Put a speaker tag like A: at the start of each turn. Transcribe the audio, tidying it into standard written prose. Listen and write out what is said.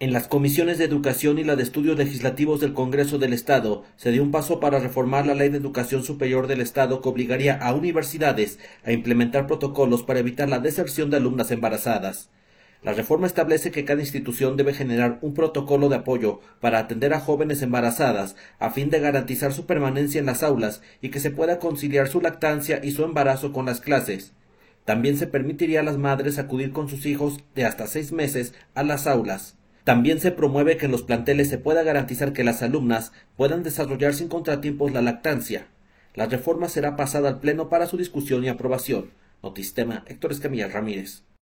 A: En las comisiones de Educación y la de Estudios Legislativos del Congreso del Estado se dio un paso para reformar la Ley de Educación Superior del Estado que obligaría a universidades a implementar protocolos para evitar la deserción de alumnas embarazadas. La reforma establece que cada institución debe generar un protocolo de apoyo para atender a jóvenes embarazadas a fin de garantizar su permanencia en las aulas y que se pueda conciliar su lactancia y su embarazo con las clases. También se permitiría a las madres acudir con sus hijos de hasta 6 meses a las aulas. También se promueve que en los planteles se pueda garantizar que las alumnas puedan desarrollar sin contratiempos la lactancia. La reforma será pasada al Pleno para su discusión y aprobación. Notistema, Héctor Escamilla Ramírez.